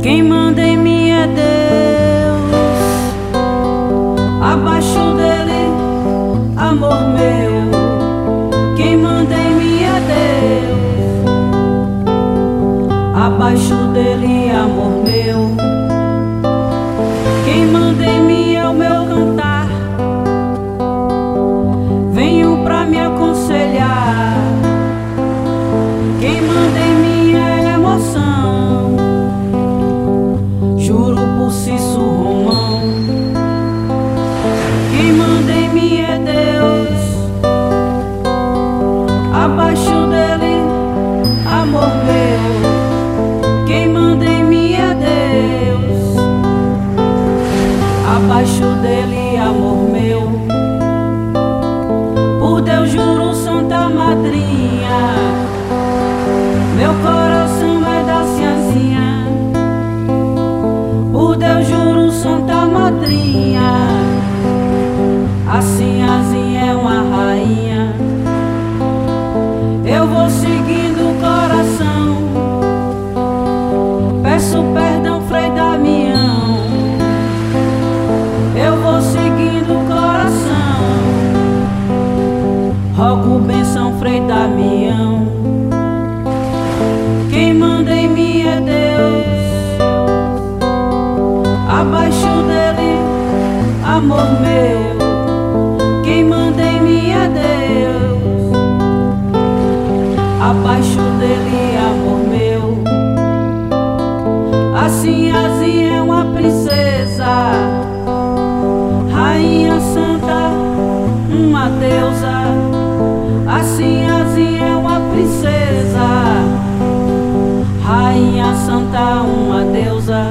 Quem manda em mim é Deus, abaixo dele, amor meu. Quem manda em mim é Deus, abaixo dele, amor meu. Quem manda em mim é o meu cantar, venho pra me aconselhar. Quem manda em mim é emoção, juro por Cício Romão. Quem manda em mim é Deus, abaixo dele, amor meu. Quem manda em mim é Deus, abaixo dele, amor meu. Por Deus juro, Santa Madrinha, meu coração é da Sinhazinha. Por Deus juro, Santa Madrinha, a Sinhazinha é uma rainha. Eu vou seguindo o coração, peço perdão, Frei Damião. Eu vou seguindo o coração, rogo benção, Frei Damião. Quem manda em mim é Deus, abaixo dele, amor meu. Quem manda em mim é Deus, abaixo dele, amor meu. A Sinhazinha é uma princesa, rainha santa, uma deusa. A Sinhazinha é uma princesa, rainha santa, uma deusa.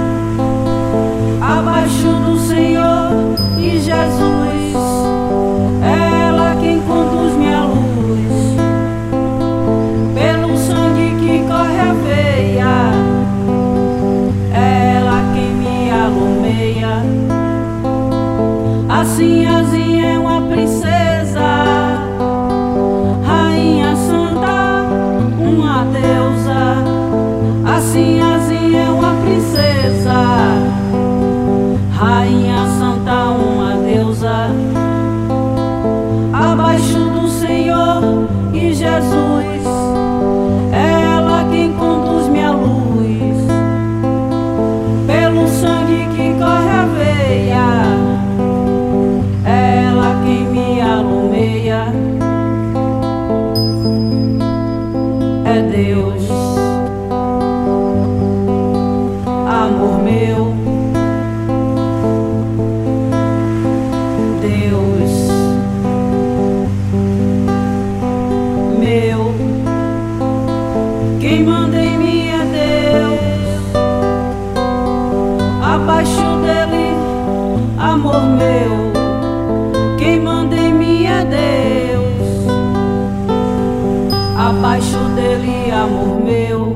Abaixo do Senhor e Jesus, ela quem conduz minha luz. Pelo sangue que corre a veia, ela quem me alumeia. A Sinhazinha é uma princesa, rainha santa, uma deusa. A Sinhazinha é uma princesa, rainha santa, uma deusa. Abaixo do Senhor e Jesus, ela quem conduz minha luz. Pelo sangue que corre a veia, ela quem me alumeia. É Deus, amor meu. Deus meu, quem manda em mim é Deus, abaixo dele, amor meu. Quem manda em mim é Deus, abaixo dele, amor meu.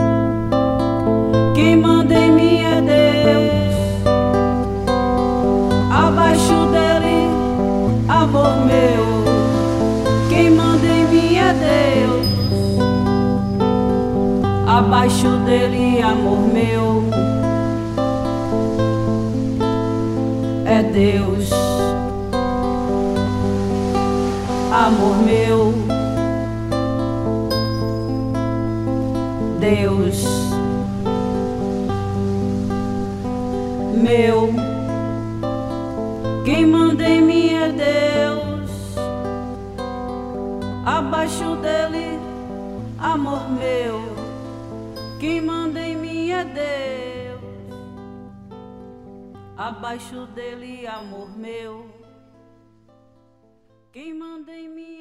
Quem manda em mim é Deus, abaixo dele, amor meu. Quem manda em mim é Deus, abaixo dele, amor meu. É Deus, amor meu. Deus meu. Quem manda em mim é Deus, abaixo dele, amor meu. Quem manda em mim é Deus, abaixo dele, amor meu. Quem manda em mim